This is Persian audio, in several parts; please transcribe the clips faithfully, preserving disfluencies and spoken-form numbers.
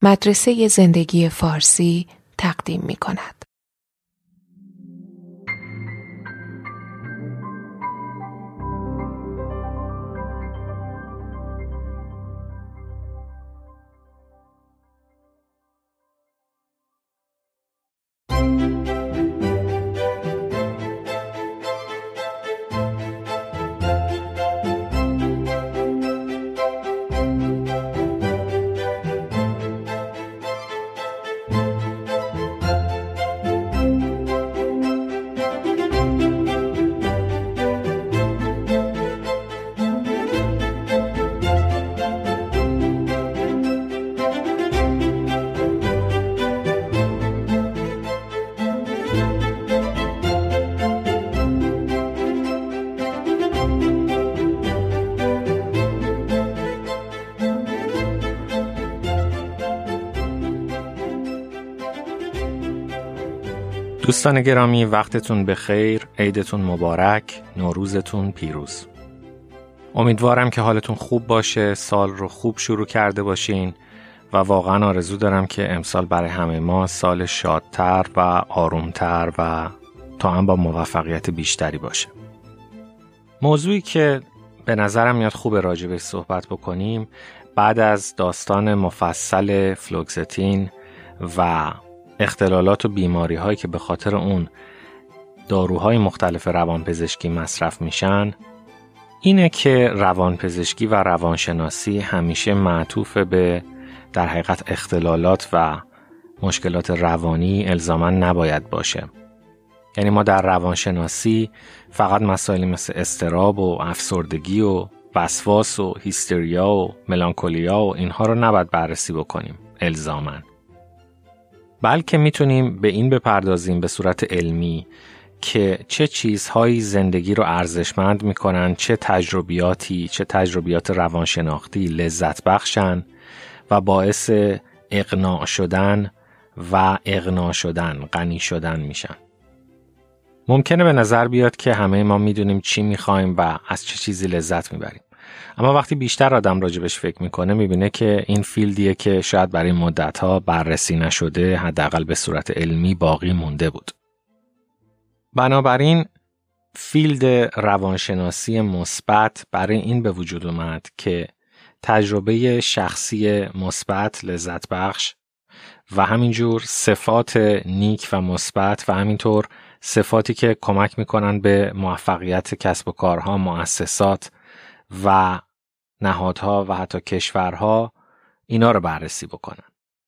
مدرسه زندگی فارسی تقدیم می کند. دوستان گرامی، وقتتون بخیر، عیدتون مبارک، نوروزتون پیروز. امیدوارم که حالتون خوب باشه، سال رو خوب شروع کرده باشین و واقعا آرزو دارم که امسال برای همه ما سال شادتر و آرومتر و تا هم با موفقیت بیشتری باشه. موضوعی که به نظرم میاد خوب راجبش صحبت بکنیم بعد از داستان مفصل فلوکستین و اختلالات و بیماری هایی که به خاطر اون داروهای مختلف روانپزشکی مصرف میشن، اینه که روانپزشکی و روانشناسی همیشه معطوف به در حقیقت اختلالات و مشکلات روانی الزاماً نباید باشه. یعنی ما در روانشناسی فقط مسائلی مثل اضطراب و افسردگی و وسواس و هیستریا و ملانکولیا و اینها رو نباید بررسی بکنیم الزاماً، بلکه میتونیم به این بپردازیم به صورت علمی که چه چیزهایی زندگی رو ارزشمند میکنن، چه تجربیاتی، چه تجربیات روانشناختی لذت بخشن و باعث اقناع شدن و اغنا شدن، غنی شدن میشن. ممکنه به نظر بیاد که همه ما میدونیم چی میخوایم و از چه چیزی لذت میبریم، اما وقتی بیشتر آدم راجبش فکر میکنه میبینه که این فیلدیه که شاید برای مدتها بررسی نشده، حداقل به صورت علمی باقی مونده بود. بنابراین فیلد روانشناسی مثبت برای این به وجود اومد که تجربه شخصی مثبت، لذت بخش و همینجور صفات نیک و مثبت و همینطور صفاتی که کمک میکنن به موفقیت کسب و کارها، مؤسسات و نهادها و حتی کشورها اینا رو بررسی بکنن.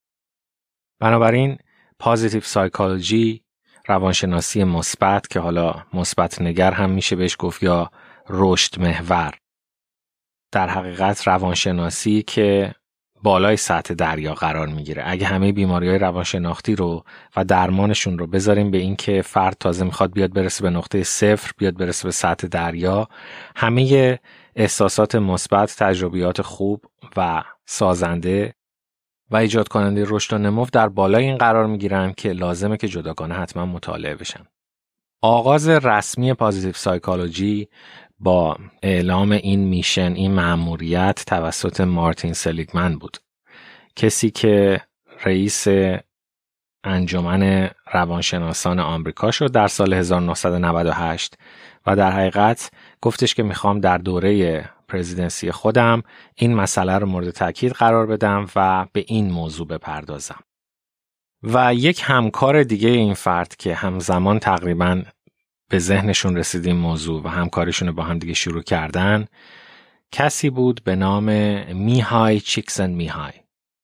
بنابراین پازیتیو سایکولوژی، روانشناسی مثبت که حالا مثبت نگر هم میشه بهش گفت یا رشد محور، در حقیقت روانشناسی که بالای سطح دریا قرار میگیره. اگه همه بیماری‌های روانشناختی رو و درمانشون رو بذاریم به این که فرد تازه میخواد بیاد برسه به نقطه صفر، بیاد برسه به سطح دریا، همه احساسات مثبت، تجربیات خوب و سازنده و ایجاد کننده رشد و نمو در بالای این قرار میگیرن که لازمه که جداگانه حتما مطالعه بشن. آغاز رسمی پازیتیو سایکولوژی با اعلام این میشن، این مأموریت توسط مارتین سلیگمن بود، کسی که رئیس انجمن روانشناسان آمریکا شد در سال هزار و نهصد و نود و هشت و در حقیقت گفتش که میخوام در دوره پرزیدنسی خودم این مسئله رو مورد تاکید قرار بدم و به این موضوع بپردازم. و یک همکار دیگه این فرد که همزمان تقریباً به ذهنشون رسید این موضوع و همکاریشون رو با هم دیگه شروع کردن، کسی بود به نام میهای چیکسنمیهای،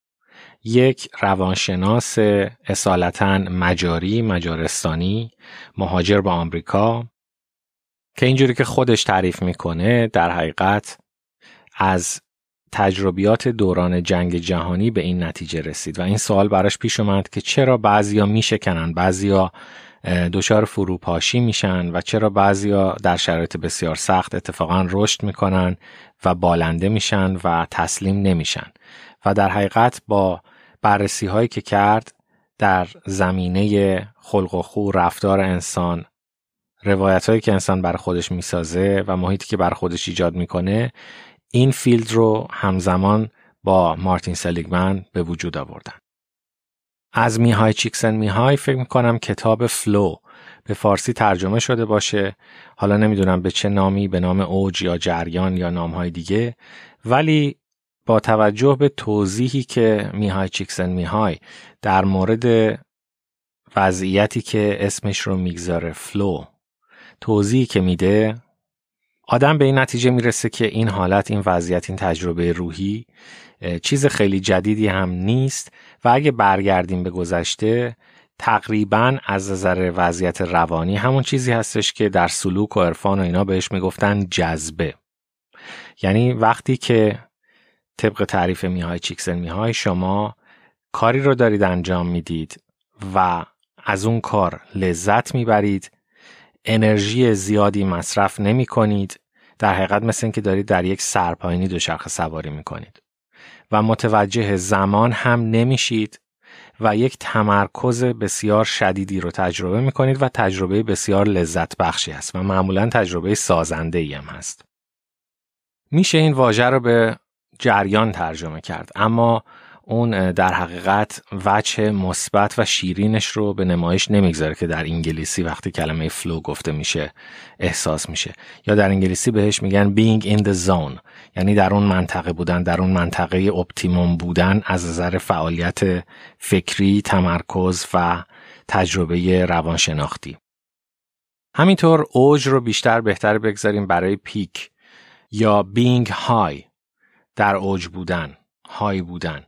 یک روانشناس اصالتاً مجاری، مجارستانی، مهاجر به آمریکا، که اینجوری که خودش تعریف میکنه در حقیقت از تجربیات دوران جنگ جهانی به این نتیجه رسید و این سوال براش پیش اومد که چرا بعضیا میشکنن، بعضیا دچار فروپاشی میشن و چرا بعضیا در شرایط بسیار سخت اتفاقا رشد میکنن و بالنده میشن و تسلیم نمیشن. و در حقیقت با بررسی هایی که کرد در زمینه خلق و خو، رفتار انسان، روایت هایی که انسان بر خودش میسازه و محیطی که بر خودش ایجاد میکنه، این فیلد رو همزمان با مارتین سلیگمن به وجود آوردن. از میهای چیکسنمیهای فکر میکنم کتاب فلو به فارسی ترجمه شده باشه. حالا نمیدونم به چه نامی، به نام اوج یا جریان یا نامهای دیگه، ولی با توجه به توضیحی که میهای چیکسنمیهای در مورد وضعیتی که اسمش رو میگذاره فلو توضیحی که میده، آدم به این نتیجه میرسه که این حالت، این وضعیت، این تجربه روحی چیز خیلی جدیدی هم نیست و اگه برگردیم به گذشته تقریباً از نظر وضعیت روانی همون چیزی هستش که در سلوک و عرفان و اینا بهش میگفتن جذبه. یعنی وقتی که طبق تعریف میهای چیکسنمیهای شما کاری رو دارید انجام میدید و از اون کار لذت میبرید، انرژی زیادی مصرف نمی کنید، در حقیقت مثل این که دارید در یک سرپاینی دوچرخه سواری می کنید و متوجه زمان هم نمیشید و یک تمرکز بسیار شدیدی رو تجربه می کنید و تجربه بسیار لذت بخشی است و معمولاً تجربه سازنده ای هم هست. میشه این واژه رو به جریان ترجمه کرد، اما اون در حقیقت وجه مثبت و شیرینش رو به نمایش نمیگذاره که در انگلیسی وقتی کلمه فلو گفته میشه احساس میشه، یا در انگلیسی بهش میگن being in the zone، یعنی در اون منطقه بودن، در اون منطقه اپتیموم بودن از نظر فعالیت فکری، تمرکز و تجربه روانشناختی. همینطور اوج رو بیشتر بهتر بگذاریم برای پیک یا being high، در اوج بودن، های بودن.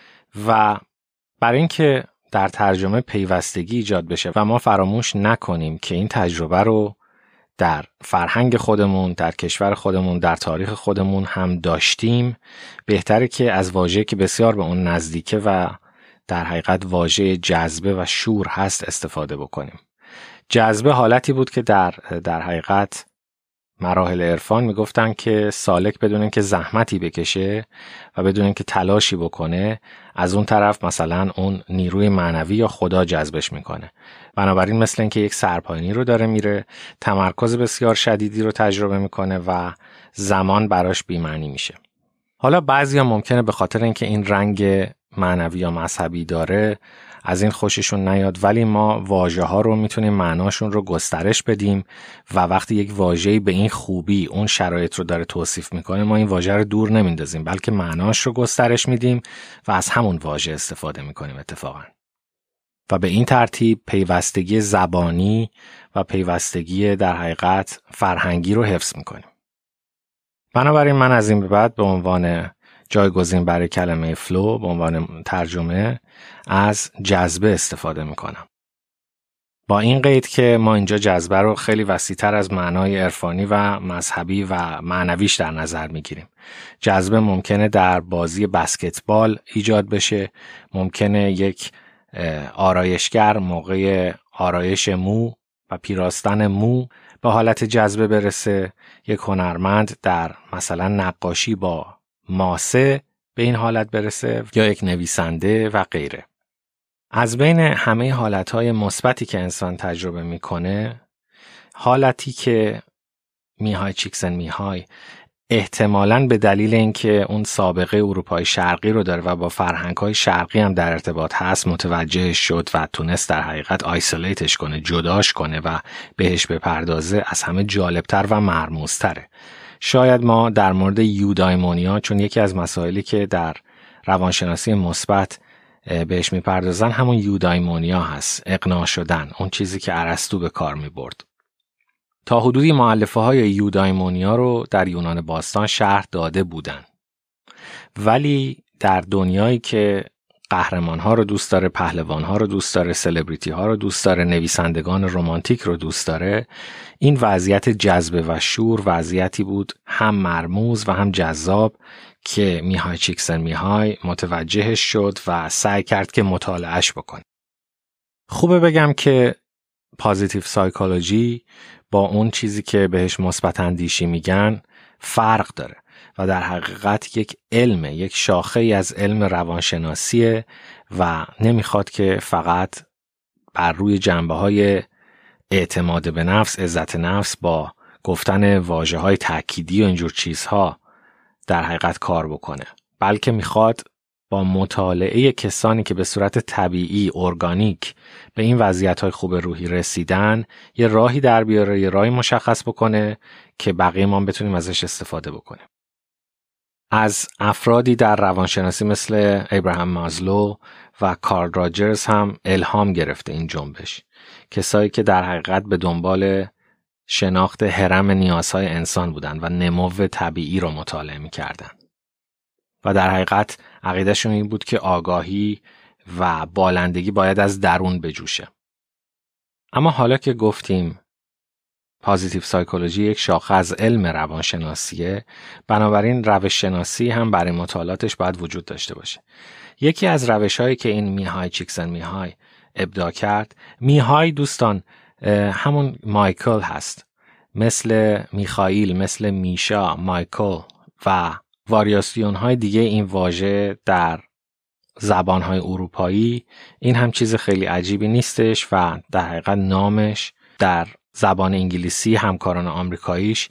و برای اینکه در ترجمه پیوستگی ایجاد بشه و ما فراموش نکنیم که این تجربه رو در فرهنگ خودمون، در کشور خودمون، در تاریخ خودمون هم داشتیم، بهتره که از واژه‌ای که بسیار به اون نزدیکه و در حقیقت واژه جذبه و شور هست استفاده بکنیم. جذبه حالتی بود که در در حقیقت مراحل عرفان میگفتن که سالک بدون اینکه زحمتی بکشه و بدون اینکه تلاشی بکنه، از اون طرف مثلا اون نیروی معنوی یا خدا جذبش میکنه. بنابراین مثل اینکه یک سرپاینی رو داره میره، تمرکز بسیار شدیدی رو تجربه میکنه و زمان براش بی‌معنی میشه. حالا بعضیا ممکنه به خاطر اینکه این رنگ معنوی یا مذهبی داره از این خوششون نیاد، ولی ما واژه ها رو میتونیم معناشون رو گسترش بدیم و وقتی یک واژه‌ای به این خوبی اون شرایط رو داره توصیف میکنه، ما این واژه رو دور نمیندازیم، بلکه معناش رو گسترش میدیم و از همون واژه استفاده میکنیم اتفاقا. و به این ترتیب پیوستگی زبانی و پیوستگی در حقیقت فرهنگی رو حفظ میکنیم. بنابراین من از این به بعد به عنوان جایگزین برای کلمه فلو، به عنوان ترجمه از جذبه استفاده میکنم. با این قید که ما اینجا جذبه رو خیلی وسیع‌تر از معنای عرفانی و مذهبی و معنویش در نظر میگیریم. جذبه ممکنه در بازی بسکتبال ایجاد بشه، ممکنه یک آرایشگر موقع آرایش مو و پیراستن مو به حالت جذبه برسه، یک هنرمند در مثلا نقاشی با ماسه به این حالت برسه، یا یک نویسنده و غیره. از بین همه حالتهای مثبتی که انسان تجربه میکنه، حالتی که میهای چیکسنمیهای احتمالاً به دلیل اینکه اون سابقه اروپای شرقی رو داره و با فرهنگ‌های شرقی هم در ارتباط هست متوجهش شد و تونست در حقیقت آیسولیتش کنه، جداش کنه و بهش بپردازه، از همه جالبتر و مرموزتره. شاید ما در مورد یودایمونیا، چون یکی از مسائلی که در روانشناسی مثبت بهش میپردازن همون یودایمونیا هست، اقناع شدن، اون چیزی که ارسطو به کار میبرد. تا حدودی مؤلفه های یودایمونیا رو در یونان باستان شرح داده بودن، ولی در دنیایی که قهرمان ها رو دوست داره، پهلوان ها رو دوست داره، سلبریتی ها رو دوست داره، نویسندگان رمانتیک رو دوست داره، این وضعیت جذبه و شور وضعیتی بود هم مرموز و هم جذاب که میهای چیکسنمیهای متوجهش شد و سعی کرد که مطالعهش بکنه. خوبه بگم که پازیتیو سایکولوژی با اون چیزی که بهش مثبت اندیشی میگن فرق داره و در حقیقت یک علمه، یک شاخه ای از علم روانشناسیه و نمیخواد که فقط بر روی جنبه‌های اعتماد به نفس، عزت نفس با گفتن واژه‌های تأکیدی و اینجور چیزها در حقیقت کار بکنه. بلکه میخواد با مطالعه کسانی که به صورت طبیعی، ارگانیک به این وضعیت‌های خوب روحی رسیدن یه راهی در بیاره، یه راهی مشخص بکنه که بقیه ما بتونیم ازش استفاده بکنیم. از افرادی در روانشناسی مثل ابراهام مازلو و کارل راجرز هم الهام گرفته این جنبش. کسایی که در حقیقت به دنبال شناخت هرم نیازهای انسان بودن و نمو طبیعی رو مطالعه می‌کردن. و در حقیقت عقیدهشون این بود که آگاهی و بالندگی باید از درون بجوشه. اما حالا که گفتیم پازیتیو سایکولوژی یک شاخه از علم روانشناسیه، بنابراین روش شناسی هم برای مطالعاتش باید وجود داشته باشه. یکی از روش‌هایی که این میهای چیکسن میهای ابداع کرد، میهای دوستان همون مایکل هست، مثل میخائیل، مثل میشا، مایکل و واریاسیون های دیگه این واژه در زبان های اروپایی. این هم چیز خیلی عجیبی نیستش و در حقیقت نامش در زبان انگلیسی همکاران آمریکاییش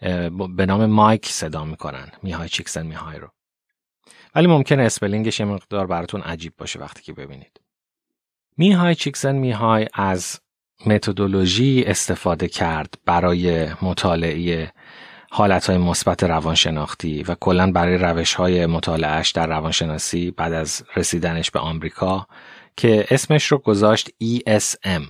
به نام مایک صدا میکنن، میهای چیکسن میهای رو. ولی ممکنه اسپلینگش یه مقدار براتون عجیب باشه وقتی که ببینید. میهای چیکسن میهای از متدولوژی استفاده کرد برای مطالعه حالتهای مثبت روانشناختی و کلاً برای روش‌های مطالعهش در روانشناسی بعد از رسیدنش به آمریکا که اسمش رو گذاشت ای اس ام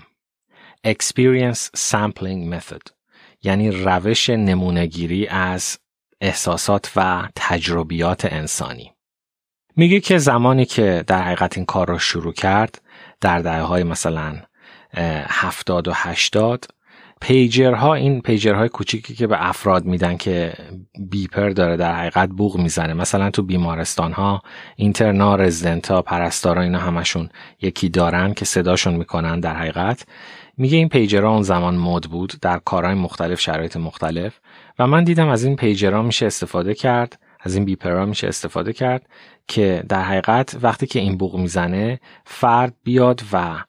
Experience Sampling Method، یعنی روش نمونه‌گیری از احساسات و تجربیات انسانی. میگه که زمانی که در حقیقت این کار رو شروع کرد در دهه‌های مثلا هفتاد و هشتاد، پیجرها، این پیجرهای کوچیکی که به افراد میدن که بیپر داره در حقیقت بوق میزنه، مثلا تو بیمارستانها اینترنا، رزیدنتا، پرستارا اینا همشون یکی دارن که صداشون میکنن. در حقیقت میگه این پیجرها اون زمان مد بود در کارهای مختلف، شرایط مختلف، و من دیدم از این پیجرها میشه استفاده کرد، از این بیپرها میشه استفاده کرد که در حقیقت وقتی که این بوق میزنه فرد بیاد و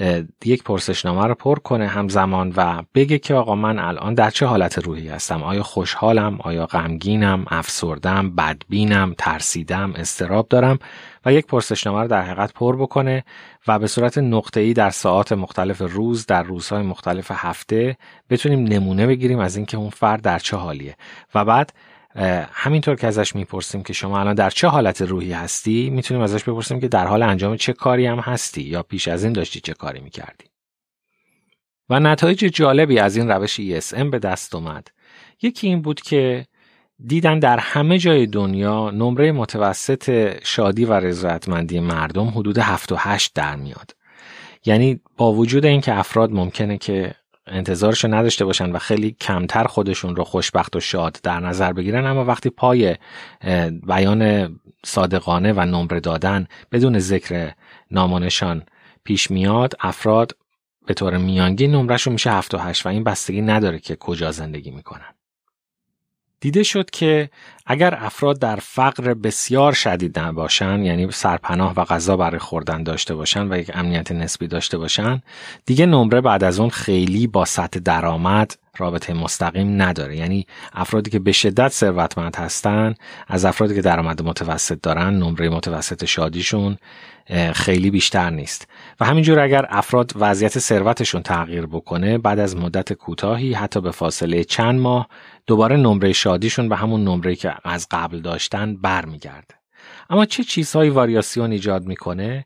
یک پرسشنامه رو پر کنه همزمان و بگه که آقا من الان در چه حالت روحی هستم، آیا خوشحالم، آیا غمگینم، افسردم، بدبینم، ترسیدم، اضطراب دارم، و یک پرسشنامه رو در حقیقت پر بکنه و به صورت نقطه‌ای در ساعات مختلف روز، در روزهای مختلف هفته بتونیم نمونه بگیریم از اینکه اون فرد در چه حالیه. و بعد همینطور که ازش میپرسیم که شما الان در چه حالت روحی هستی، میتونیم ازش بپرسیم که در حال انجام چه کاری هم هستی یا پیش از این داشتی چه کاری میکردی. و نتایج جالبی از این روش ای اس ام به دست اومد. یکی این بود که دیدن در همه جای دنیا نمره متوسط شادی و رضایتمندی مردم حدود هفت و هشت در میاد. یعنی با وجود اینکه افراد ممکنه که انتظارشو نداشته باشن و خیلی کمتر خودشون رو خوشبخت و شاد در نظر بگیرن، اما وقتی پای بیان صادقانه و نمره دادن بدون ذکر نام و نشان پیش میاد، افراد به طور میانگین نمرهشون میشه هفت و هشت و این بستگی نداره که کجا زندگی میکنن. دیده شد که اگر افراد در فقر بسیار شدید نباشن، یعنی سرپناه و غذا برای خوردن داشته باشن و یک امنیت نسبی داشته باشن، دیگه نمره بعد از اون خیلی با سطح درآمد رابطه مستقیم نداره. یعنی افرادی که به شدت ثروتمند هستن از افرادی که درآمد متوسط دارن، نمره متوسط شادیشون خیلی بیشتر نیست. و همینجور اگر افراد وضعیت ثروتشون تغییر بکنه، بعد از مدت کوتاهی حتی به فاصله چند ماه دوباره نمره شادیشون به همون نمره که از قبل داشتن برمیگرده. اما چه چیزهایی واریاسیون ایجاد میکنه؟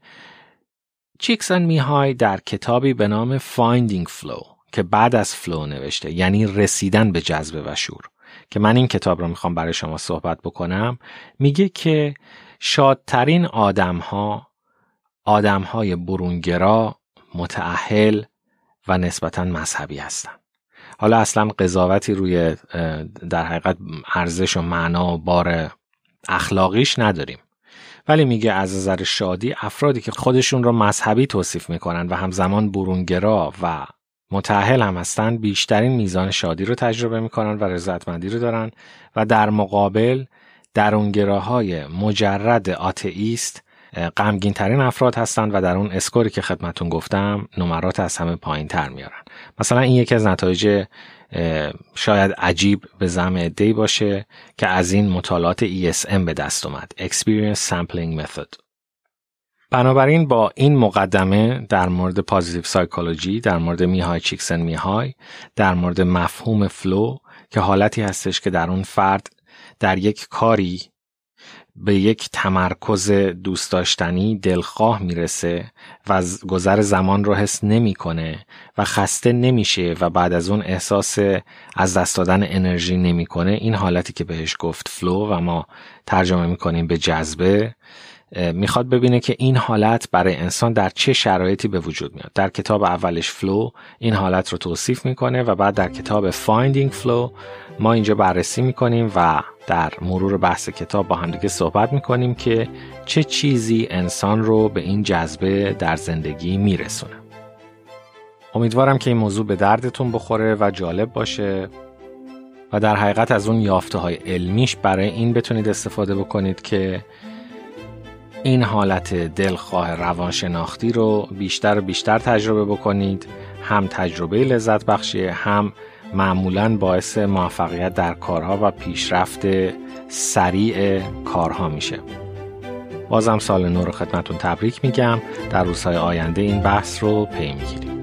چیکسن میهای در کتابی به نام Finding Flow که بعد از فلو نوشته، یعنی رسیدن به جذبه و شور، که من این کتاب رو میخوام برای شما صحبت بکنم، میگه که شادترین آدم‌ها آدم‌های برونگرا، متأهل و نسبتاً مذهبی هستن. حالا اصلا قضاوتی روی در حقیقت ارزش و معنا و بار اخلاقیش نداریم، ولی میگه از نظر شادی افرادی که خودشون رو مذهبی توصیف میکنن و همزمان برونگرا و متأهل هم هستن بیشترین میزان شادی رو تجربه میکنن و رضایتمندی رو دارن، و در مقابل درونگراهای مجرد آتئیست غمگین ترین افراد هستن و در اون اسکوری که خدمتون گفتم نمرات از همه پایین تر میارن. مثلا این یکی از نتایج شاید عجیب به زعم عده‌ای باشه که از این مطالعات ای اس ام به دست اومد. Experience Sampling Method. بنابراین با این مقدمه در مورد پازیتیو سایکولوژی، در مورد میهای چیکسن میهای، در مورد مفهوم فلو که حالتی هستش که در اون فرد در یک کاری به یک تمرکز دوست داشتنی دلخواه میرسه و گذر زمان رو حس نمیکنه و خسته نمیشه و بعد از اون احساس از دست دادن انرژی نمیکنه، این حالتی که بهش گفت فلو و ما ترجمه میکنیم به جذبه، میخواد ببینه که این حالت برای انسان در چه شرایطی به وجود میاد. در کتاب اولش فلو این حالت رو توصیف میکنه و بعد در کتاب Finding Flow ما اینجا بررسی میکنیم و در مرور بحث کتاب با هم دیگه صحبت میکنیم که چه چیزی انسان رو به این جذبه در زندگی میرسونه. امیدوارم که این موضوع به دردتون بخوره و جالب باشه و در حقیقت از اون یافته های علمیش برای این بتونید استفاده بکنید که این حالت دلخواه روانشناختی رو بیشتر و بیشتر تجربه بکنید. هم تجربه لذت بخشیه، هم معمولاً باعث موفقیت در کارها و پیشرفت سریع کارها میشه. بازم سال نو رو خدمتون تبریک میگم. در روزهای آینده این بحث رو پی میگیریم.